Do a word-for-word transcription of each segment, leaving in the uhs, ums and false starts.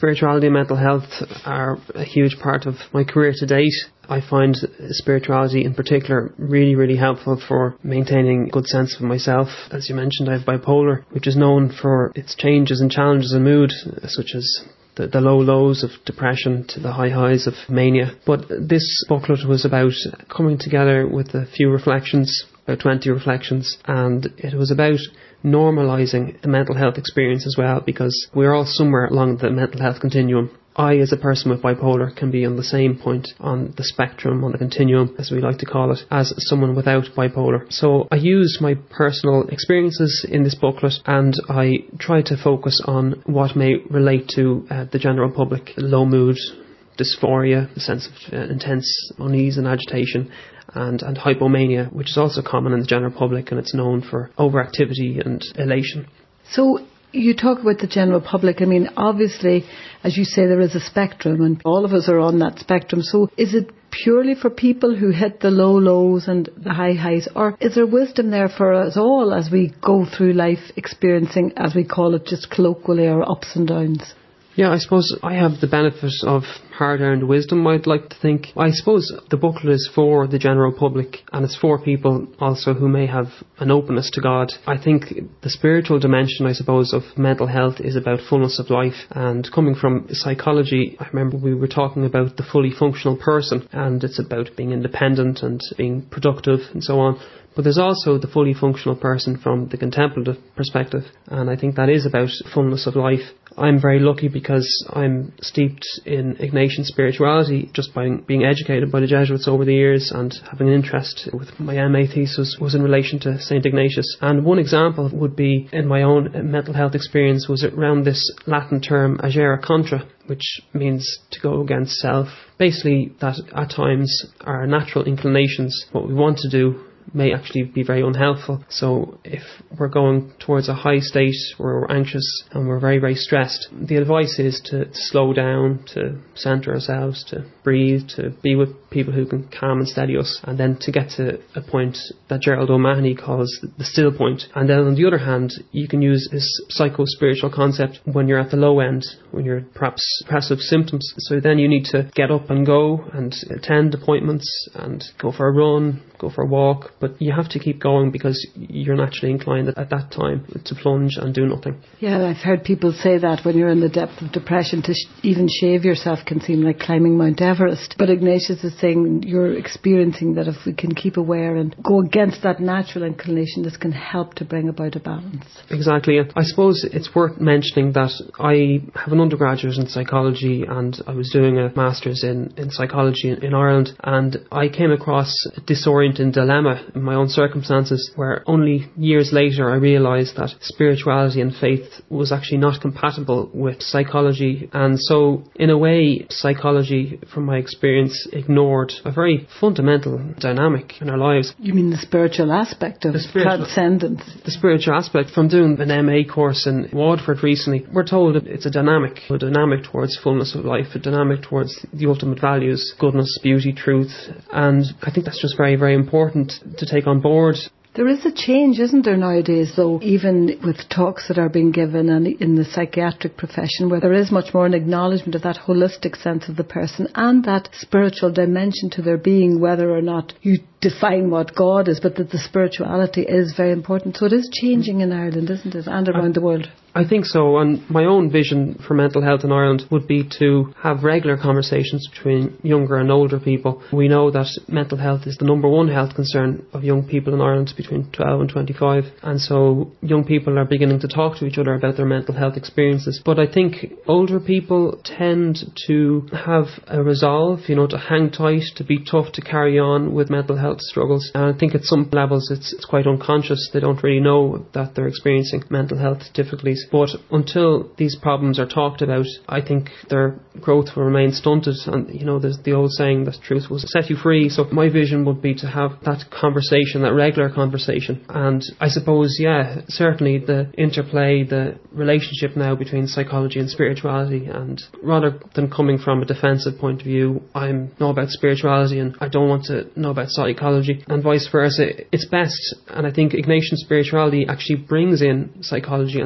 spirituality and mental health are a huge part of my career to date. I find spirituality in particular really, really helpful for maintaining a good sense of myself. As you mentioned, I have bipolar, which is known for its changes and challenges in mood, such as the, the low lows of depression to the high highs of mania. But this booklet was about coming together with a few reflections, about twenty reflections, and it was about normalising the mental health experience as well, because we're all somewhere along the mental health continuum. I, as a person with bipolar, can be on the same point on the spectrum, on the continuum, as we like to call it, as someone without bipolar. So I use my personal experiences in this booklet, and I try to focus on what may relate to uh, the general public: low mood, dysphoria, a sense of uh, intense unease and agitation, and, and hypomania, which is also common in the general public, and it's known for overactivity and elation. So you talk about the general public. I mean, obviously, as you say, there is a spectrum, and all of us are on that spectrum. So is it purely for people who hit the low lows and the high highs, or is there wisdom there for us all as we go through life experiencing, as we call it just colloquially, our ups and downs? Yeah, I suppose I have the benefit of hard-earned wisdom, I'd like to think. I suppose the booklet is for the general public, and it's for people also who may have an openness to God. I think the spiritual dimension, I suppose, of mental health is about fullness of life. And coming from psychology, I remember we were talking about the fully functional person, and it's about being independent and being productive and so on. But there's also the fully functional person from the contemplative perspective, and I think that is about fullness of life. I'm very lucky because I'm steeped in Ignatian spirituality just by being educated by the Jesuits over the years, and having an interest with my M A thesis was in relation to Saint Ignatius. And one example would be in my own mental health experience was around this Latin term agere contra, which means to go against self. Basically that at times our natural inclinations, what we want to do, may actually be very unhelpful. So if we're going towards a high state where we're anxious and we're very, very stressed, the advice is to slow down, to centre ourselves, to breathe, to be with people who can calm and steady us, and then to get to a point that Gerald O'Mahony calls the still point. And then on the other hand, you can use this psycho-spiritual concept when you're at the low end, when you're perhaps depressive symptoms. So then you need to get up and go and attend appointments and go for a run, go for a walk, but you have to keep going because you're naturally inclined at, at that time to plunge and do nothing. Yeah, I've heard people say that when you're in the depth of depression, to sh- even shave yourself can seem like climbing Mount Everest. But Ignatius is saying you're experiencing that if we can keep aware and go against that natural inclination, this can help to bring about a balance. Exactly. I suppose it's worth mentioning that I have an undergraduate in psychology, and I was doing a master's in, in psychology in, in Ireland, and I came across a disorienting dilemma in my own circumstances, where only years later I realised that spirituality and faith was actually not compatible with psychology. And so in a way, psychology, from my experience, ignored a very fundamental dynamic in our lives. You mean the spiritual aspect of the spiritual, transcendence? The spiritual aspect. From doing an M A course in Waterford recently, we're told that it's a dynamic, a dynamic towards fullness of life, a dynamic towards the ultimate values, goodness, beauty, truth. And I think that's just very, very important to take on board. There is a change, isn't there, nowadays, though, even with talks that are being given and in the psychiatric profession, where there is much more an acknowledgement of that holistic sense of the person and that spiritual dimension to their being, whether or not you define what God is, but that the spirituality is very important. So it is changing in Ireland, isn't it, and around the world? I think so, and my own vision for mental health in Ireland would be to have regular conversations between younger and older people. We know that mental health is the number one health concern of young people in Ireland between twelve and twenty-five, and so young people are beginning to talk to each other about their mental health experiences. But I think older people tend to have a resolve, you know, to hang tight, to be tough, to carry on with mental health struggles. And I think at some levels it's, it's quite unconscious. They don't really know that they're experiencing mental health difficulties. But until these problems are talked about, I think their growth will remain stunted. And, you know, there's the old saying that truth will set you free. So my vision would be to have that conversation, that regular conversation. And I suppose, yeah, certainly the interplay, the relationship now between psychology and spirituality. And rather than coming from a defensive point of view, I know about spirituality and I don't want to know about psychology, and vice versa. It's best, and I think Ignatian spirituality actually brings in psychology and spirituality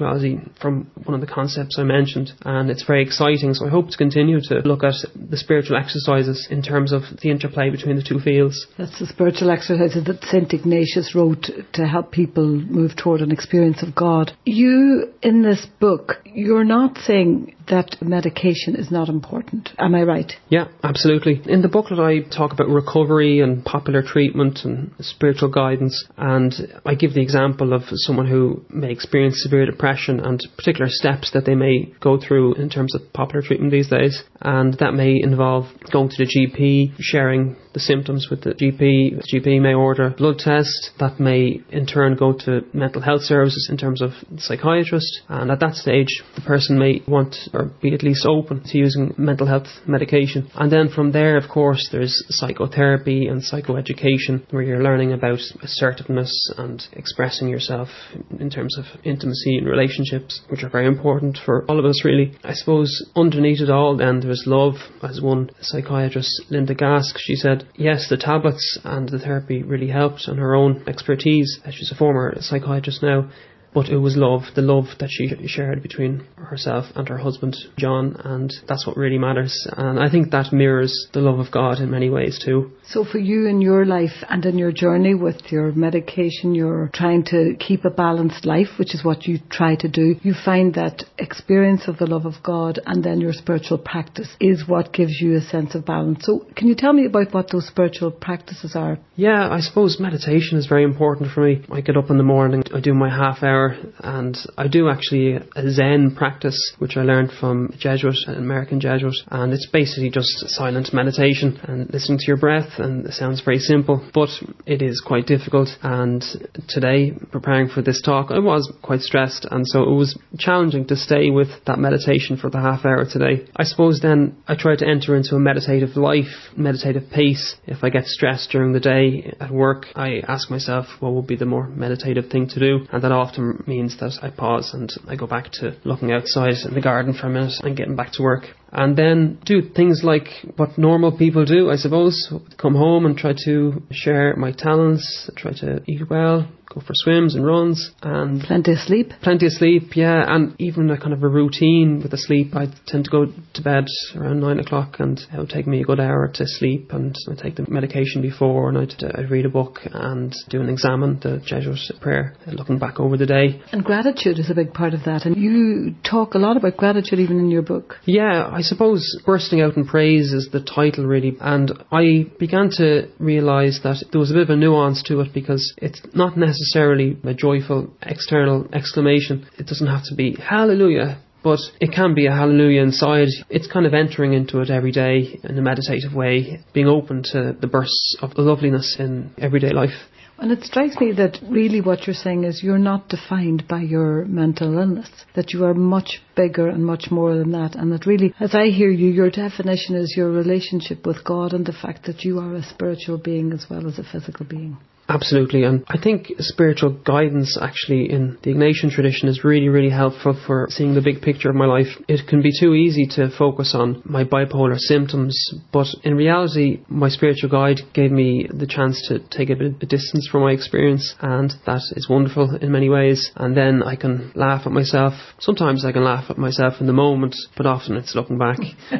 spirituality from one of the concepts I mentioned, and it's very exciting. So I hope to continue to look at the spiritual exercises in terms of the interplay between the two fields. That's the spiritual exercises that Saint Ignatius wrote to help people move toward an experience of God. You, in this book, you're not saying that medication is not important. Am I right? Yeah, absolutely. In the booklet I talk about recovery and popular treatment and spiritual guidance, and I give the example of someone who may experience severe depression and particular steps that they may go through in terms of popular treatment these days, and that may involve going to the G P, sharing the symptoms with the G P. The G P may order a blood test. That may in turn go to mental health services in terms of the psychiatrist, and at that stage the person may want or be at least open to using mental health medication. And then from there, of course, there's psychotherapy and psychoeducation, where you're learning about assertiveness and expressing yourself in terms of intimacy and relationships, which are very important for all of us, really. I suppose underneath it all then there's love. As one psychiatrist, Linda Gask, she said, yes, the tablets and the therapy really helped on her own expertise. She's a former psychiatrist now. But it was love, the love that she shared between herself and her husband, John, and that's what really matters. And I think that mirrors the love of God in many ways too. So for you in your life and in your journey with your medication, you're trying to keep a balanced life, which is what you try to do. You find that experience of the love of God and then your spiritual practice is what gives you a sense of balance. So can you tell me about what those spiritual practices are? Yeah, I suppose meditation is very important for me. I get up in the morning, I do my half hour, and I do actually a Zen practice, which I learned from a Jesuit, an American Jesuit, and it's basically just silent meditation and listening to your breath, and it sounds very simple, but it is quite difficult. And today, preparing for this talk, I was quite stressed, and so it was challenging to stay with that meditation for the half hour today. I suppose then I try to enter into a meditative life, meditative pace. If I get stressed during the day at work, I ask myself what would be the more meditative thing to do, and that often means that I pause and I go back to looking outside in the garden for a minute and getting back to work. And then do things like what normal people do, I suppose. Come home and try to share my talents, try to eat well, go for swims and runs. And plenty of sleep. Plenty of sleep, yeah. And even a kind of a routine with the sleep. I tend to go to bed around nine o'clock, and it'll take me a good hour to sleep, and I take the medication before, and I'd, I'd read a book and do an examen, the Jesuit prayer, looking back over the day. And gratitude is a big part of that, and you talk a lot about gratitude even in your book. Yeah, I suppose bursting out in praise is the title, really, and I began to realise that there was a bit of a nuance to it, because it's not necessarily a joyful external exclamation. It doesn't have to be hallelujah, but it can be a hallelujah inside. It's kind of entering into it every day in a meditative way, being open to the bursts of loveliness in everyday life. And it strikes me that really what you're saying is you're not defined by your mental illness, that you are much bigger and much more than that, and that really, as I hear you, your definition is your relationship with God and the fact that you are a spiritual being as well as a physical being. Absolutely, and I think spiritual guidance actually in the Ignatian tradition is really, really helpful for seeing the big picture of my life. It can be too easy to focus on my bipolar symptoms, but in reality my spiritual guide gave me the chance to take a bit of distance from my experience, and that is wonderful in many ways. And then I can laugh at myself. Sometimes I can laugh at myself in the moment, but often it's looking back.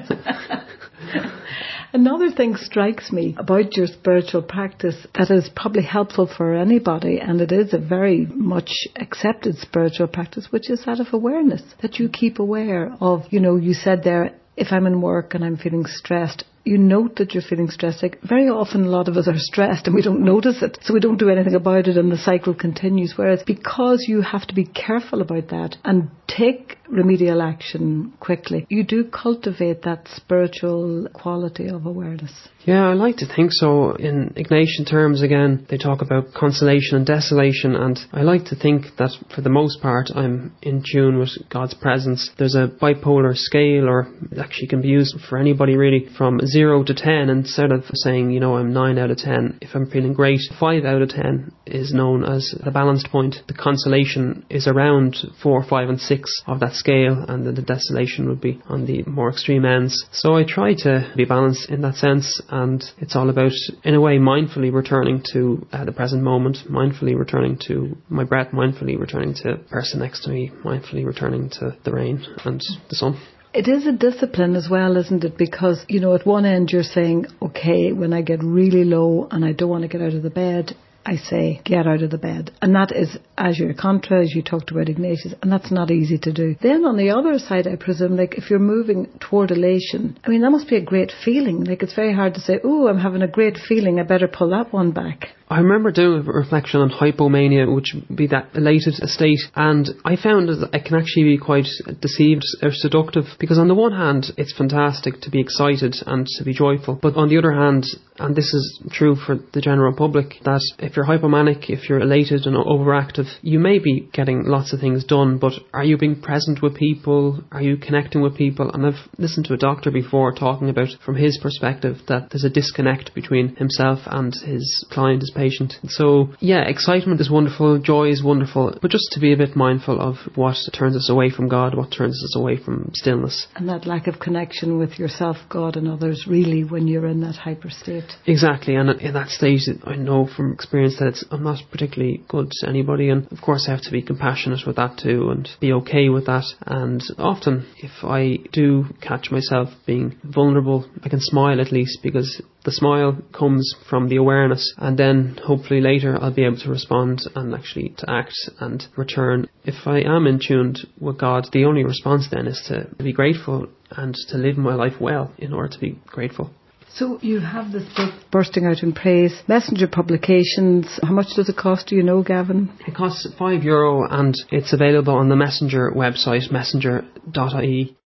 Another thing strikes me about your spiritual practice that is probably helpful for anybody, and it is a very much accepted spiritual practice, which is that of awareness, that you keep aware of, you know, you said there, if I'm in work and I'm feeling stressed, you note that you're feeling stressed. Like very often a lot of us are stressed and we don't notice it, so we don't do anything about it and the cycle continues. Whereas because you have to be careful about that and take remedial action quickly, you do cultivate that spiritual quality of awareness. Yeah, I like to think so. In Ignatian terms, again, they talk about consolation and desolation, and I like to think that for the most part I'm in tune with God's presence. There's a bipolar scale, or it actually can be used for anybody really, from zero zero to ten, instead of saying, you know, I'm nine out of ten, if I'm feeling great, five out of ten is known as the balanced point. The consolation is around four, five and six of that scale, and then the desolation would be on the more extreme ends. So I try to be balanced in that sense, and it's all about, in a way, mindfully returning to uh, the present moment, mindfully returning to my breath, mindfully returning to the person next to me, mindfully returning to the rain and the sun. It is a discipline as well, isn't it? Because, you know, at one end you're saying, okay, when I get really low and I don't want to get out of the bed, I say, get out of the bed. And that is, as your contra, as you talked about Ignatius, and that's not easy to do. Then on the other side, I presume, like if you're moving toward elation, I mean, that must be a great feeling. Like it's very hard to say, oh, I'm having a great feeling, I better pull that one back. I remember doing a reflection on hypomania, which would be that elated state, and I found that it can actually be quite deceived or seductive, because on the one hand, it's fantastic to be excited and to be joyful, but on the other hand, and this is true for the general public, that if you're hypomanic, if you're elated and overactive, you may be getting lots of things done, but are you being present with people? Are you connecting with people? And I've listened to a doctor before talking about, from his perspective, that there's a disconnect between himself and his client, his patient. So yeah, excitement is wonderful, joy is wonderful, but just to be a bit mindful of what turns us away from God, what turns us away from stillness. And that lack of connection with yourself, God and others, really, when you're in that hyper state. Exactly, and in that stage I know from experience that it's, I'm not particularly good to anybody, and of course I have to be compassionate with that too and be okay with that. And often if I do catch myself being vulnerable, I can smile at least, because the smile comes from the awareness, and then hopefully later I'll be able to respond and actually to act and return. If I am in tune with God, the only response then is to be grateful and to live my life well in order to be grateful. So you have this book, Bursting Out in Praise, Messenger Publications. How much does it cost, do you know, Gavin? It costs five euro and it's available on the Messenger website, messenger dot I E.